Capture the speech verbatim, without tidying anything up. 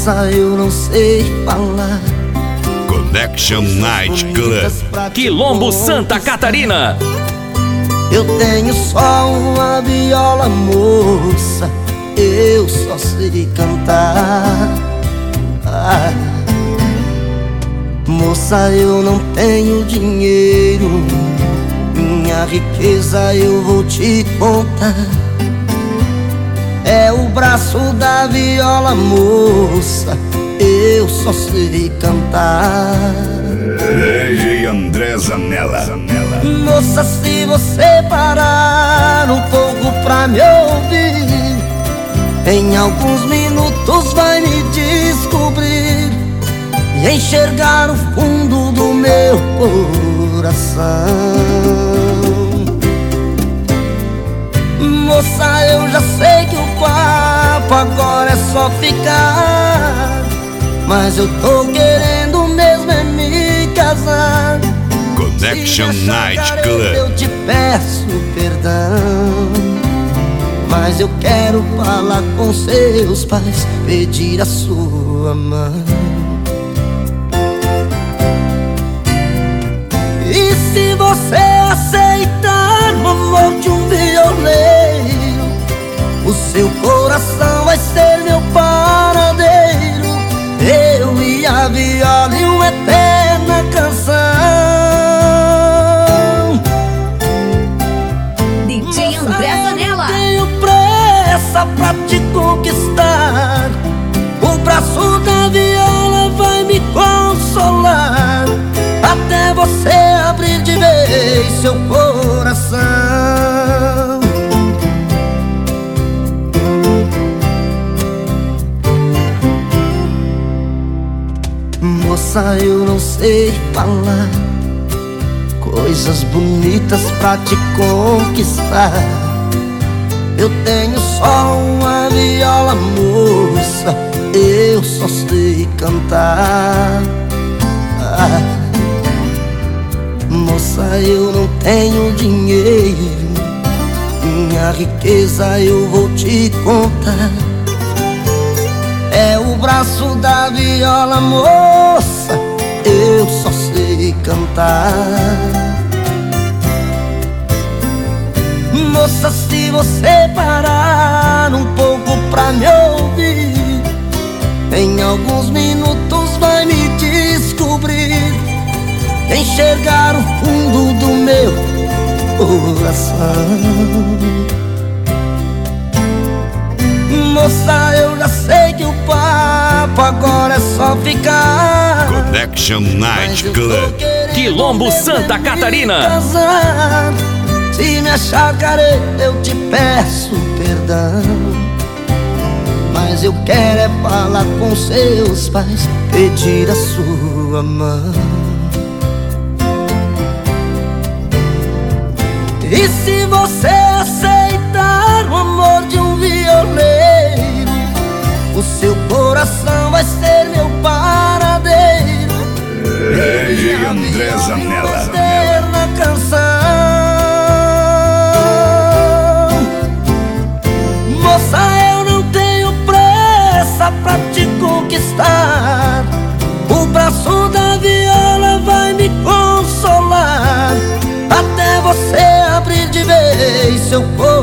Moça, eu não sei falar. Connection Night Club, Quilombo, Santa Catarina. Eu tenho só uma viola, moça, eu só sei cantar. Ah, moça, eu não tenho dinheiro, minha riqueza eu vou te contar. É o braço da viola, moça, eu só sei cantar. D J André Zanella. Moça, se você parar um pouco pra me ouvir, em alguns minutos vai me descobrir e enxergar o fundo do meu coração. Moça, eu já sei que o papo agora é só ficar, mas eu tô querendo mesmo é me casar. Connection Night Club. Eu te peço perdão, mas eu quero falar com seus pais, pedir a sua mão. E se você aceitar o amor de um violeiro, o seu coração vai ser meu paradeiro, eu e a viola e uma eterna canção. D J André Zanella. Tenho pressa pra te conquistar, o braço da viola vai me consolar, até você abrir de vez seu coração. Moça, eu não sei falar coisas bonitas pra te conquistar. Eu tenho só uma viola, moça, eu só sei cantar. Ah, moça, eu não tenho dinheiro, minha riqueza eu vou te contar. É o braço da viola, moça, eu só sei cantar. Moça, se você parar um pouco pra me ouvir, em alguns minutos vai me descobrir, enxergar o fundo do meu coração. Moça, eu já sei que o papo agora é só ficar. Connection Night Club, Quilombo, Santa Catarina. Se me achar careta, eu te peço perdão, mas eu quero é falar com seus pais, pedir a sua mão. E se você aceitar o amor de um violeiro, o seu coração vai ser meu paradeiro, D J André Zanella. eterna canção. Moça, eu não tenho pressa pra te conquistar, o braço da viola vai me consolar, até você abrir de vez seu coração.